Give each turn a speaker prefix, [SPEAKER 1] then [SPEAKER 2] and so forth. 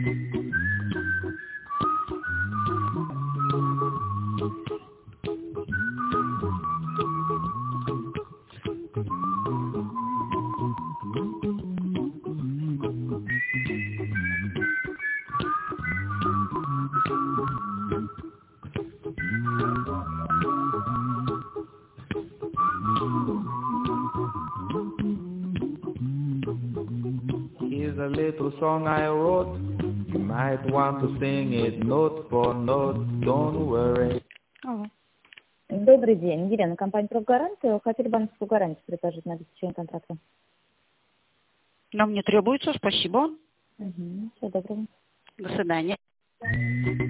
[SPEAKER 1] Here's a little song I wrote. You might want to sing it note for note. Don't worry.
[SPEAKER 2] Добрый день, Елена, компания «Профгарантия». Хотели банковскую гарантию предложить на обеспечение контракта.
[SPEAKER 3] Нам не требуется, спасибо.
[SPEAKER 2] Всего доброго.
[SPEAKER 3] До свидания.